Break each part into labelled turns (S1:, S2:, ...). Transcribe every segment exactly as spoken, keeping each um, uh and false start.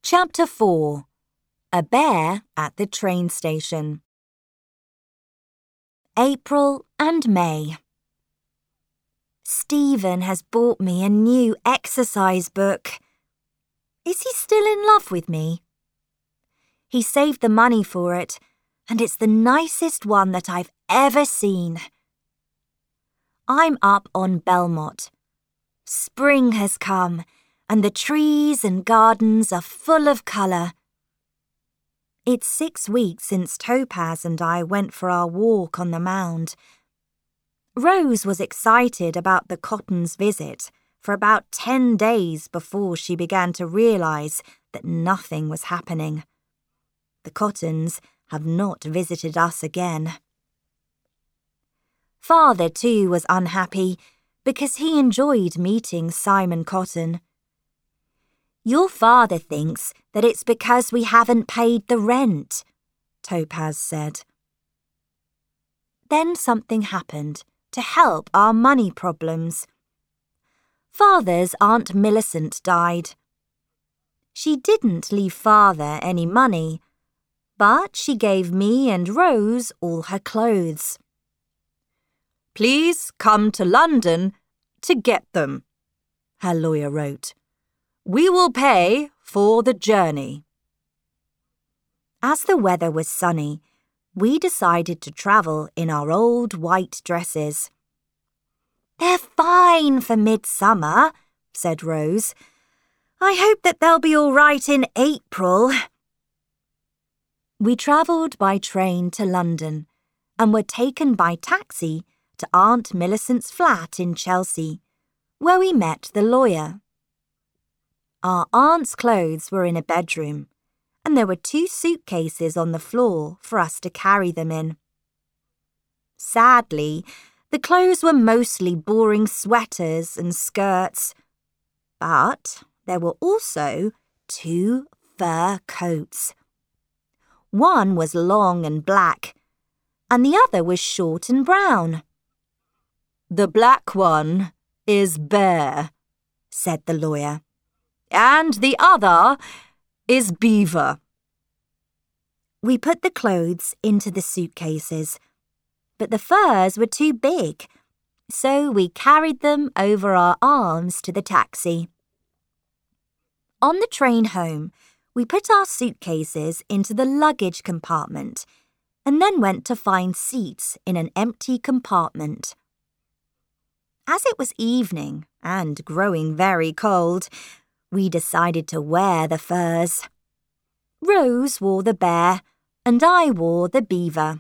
S1: Chapter four. A Bear at the Train Station. April and May. Stephen has bought me a new exercise book. Is he still in love with me? He saved the money for it, and it's the nicest one that I've ever seen. I'm up on Belmont. Spring has come, and the trees and gardens are full of colour. It's six weeks since Topaz and I went for our walk on the mound. Rose was excited about the Cottons' visit for about ten days before she began to realise that nothing was happening. The Cottons have not visited us again. Father, too, was unhappy because he enjoyed meeting Simon Cotton. Your father thinks that it's because we haven't paid the rent, Topaz said. Then something happened to help our money problems. Father's Aunt Millicent died. She didn't leave Father any money, but she gave me and Rose all her clothes.
S2: Please come to London to get them, her lawyer wrote. We will pay for the journey.
S1: As the weather was sunny, we decided to travel in our old white dresses. They're fine for midsummer, said Rose. I hope that they'll be all right in April. We travelled by train to London and were taken by taxi to Aunt Millicent's flat in Chelsea, where we met the lawyer. Our aunt's clothes were in a bedroom, and there were two suitcases on the floor for us to carry them in. Sadly, the clothes were mostly boring sweaters and skirts, but there were also two fur coats. One was long and black, and the other was short and brown.
S2: The black one is Bear, said the lawyer, and the other is Beaver.
S1: We put the clothes into the suitcases, but the furs were too big, so we carried them over our arms to the taxi. On the train home, we put our suitcases into the luggage compartment and then went to find seats in an empty compartment. As it was evening and growing very cold, we decided to wear the furs. Rose wore the bear, and I wore the beaver.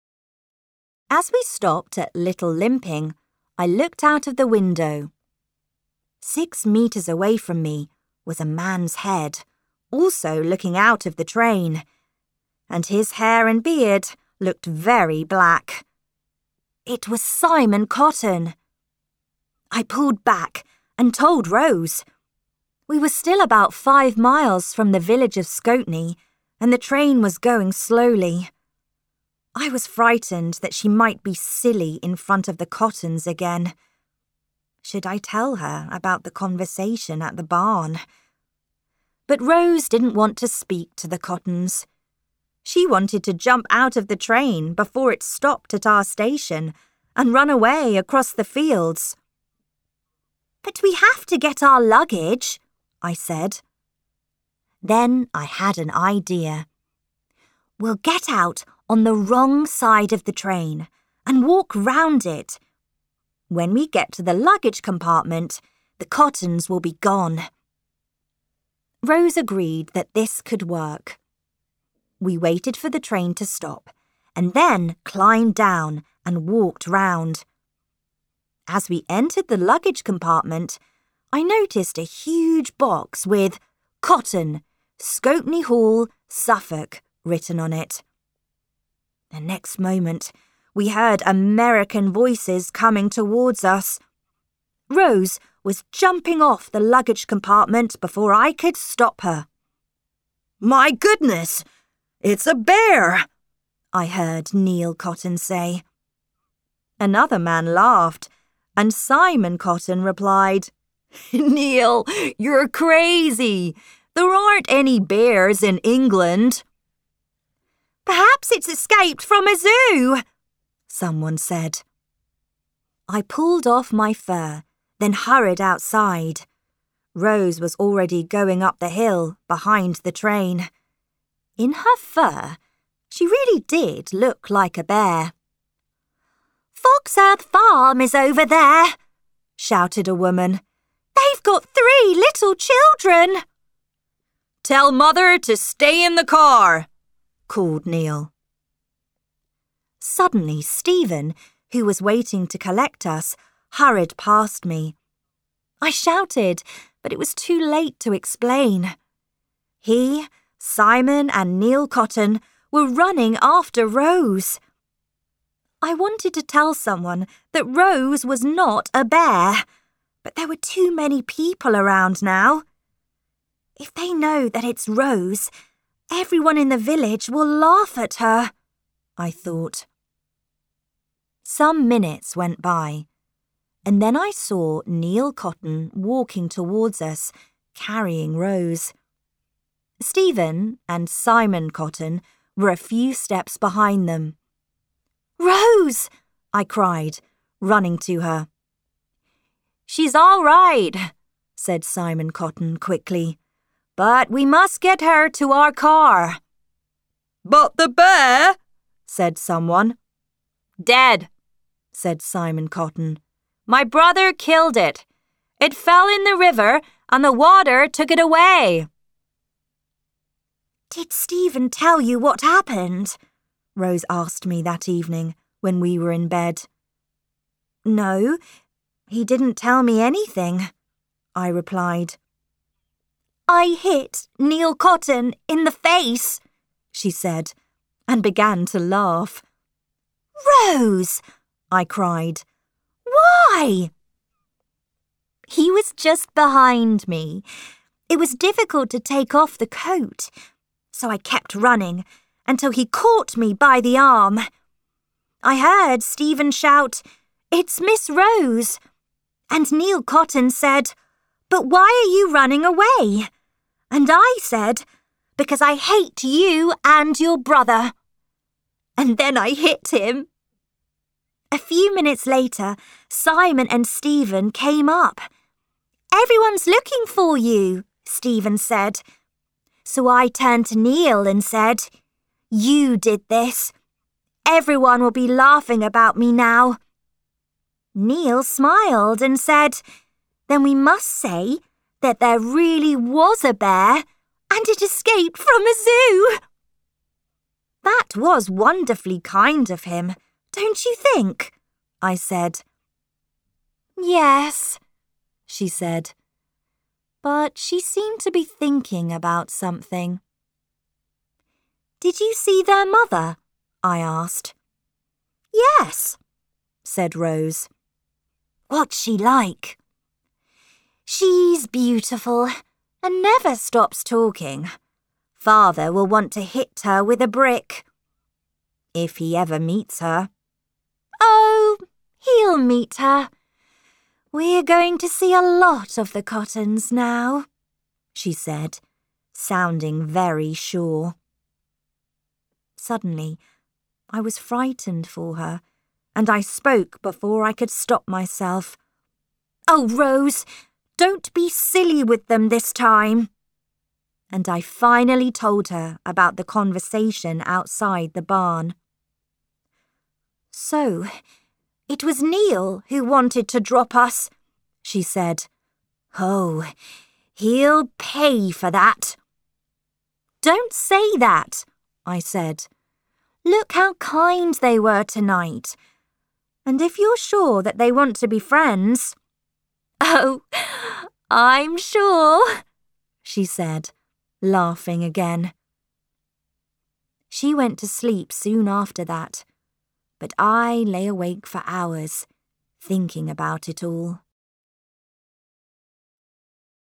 S1: As we stopped at Little Limping, I looked out of the window. Six metres away from me was a man's head, also looking out of the train, and his hair and beard looked very black. It was Simon Cotton. I pulled back and told Rose. We were still about five miles from the village of Scotney, and the train was going slowly. I was frightened that she might be silly in front of the Cottons again. Should I tell her about the conversation at the barn? But Rose didn't want to speak to the Cottons. She wanted to jump out of the train before it stopped at our station and run away across the fields. But we have to get our luggage, I said. Then I had an idea. We'll get out on the wrong side of the train and walk round it. When we get to the luggage compartment, the Cottons will be gone. Rose agreed that this could work. We waited for the train to stop and then climbed down and walked round. As we entered the luggage compartment, I noticed a huge box with Cotton, Scotney Hall, Suffolk, written on it. The next moment, we heard American voices coming towards us. Rose was jumping off the luggage compartment before I could stop her.
S2: My goodness, it's a bear,
S1: I heard Neil Cotton say. Another man laughed, and Simon Cotton replied,
S2: Neil, you're crazy. There aren't any bears in England.
S1: Perhaps it's escaped from a zoo, someone said. I pulled off my fur, then hurried outside. Rose was already going up the hill behind the train. In her fur, she really did look like a bear. Foxearth Farm is over there, shouted a woman. They've got three little children.
S2: Tell Mother to stay in the car, called Neil.
S1: Suddenly, Stephen, who was waiting to collect us, hurried past me. I shouted, but it was too late to explain. He, Simon and Neil Cotton were running after Rose. I wanted to tell someone that Rose was not a bear, but there were too many people around now. If they know that it's Rose, everyone in the village will laugh at her, I thought. Some minutes went by, and then I saw Neil Cotton walking towards us, carrying Rose. Stephen and Simon Cotton were a few steps behind them. Rose! I cried, running to her. She's all right, said Simon Cotton quickly, but we must get her to our car.
S2: But the bear,
S1: said someone.
S2: Dead, said Simon Cotton. My brother killed it. It fell in the river and the water took it away.
S1: Did Stephen tell you what happened? Rose asked me that evening when we were in bed. No, he didn't tell me anything, I replied. I hit Neil Cotton in the face, she said, and began to laugh. Rose, I cried. Why? He was just behind me. It was difficult to take off the coat, so I kept running until he caught me by the arm. I heard Stephen shout, "It's Miss Rose," and Neil Cotton said, "But why are you running away?" And I said, "Because I hate you and your brother." And then I hit him. A few minutes later, Simon and Stephen came up. "Everyone's looking for you," Stephen said. So I turned to Neil and said, "You did this. Everyone will be laughing about me now." Neil smiled and said, "Then we must say that there really was a bear and it escaped from a zoo." That was wonderfully kind of him, don't you think? I said. Yes, she said. But she seemed to be thinking about something. Did you see their mother? I asked. Yes, said Rose. What's she like? She's beautiful and never stops talking. Father will want to hit her with a brick. If he ever meets her. Oh, he'll meet her. We're going to see a lot of the Cottons now, she said, sounding very sure. Suddenly, I was frightened for her, and I spoke before I could stop myself. Oh, Rose, don't be silly with them this time. And I finally told her about the conversation outside the barn. So, it was Neil who wanted to drop us, she said. Oh, he'll pay for that. Don't say that, I said. Look how kind they were tonight. And if you're sure that they want to be friends... Oh, I'm sure, she said, laughing again. She went to sleep soon after that, but I lay awake for hours, thinking about it all.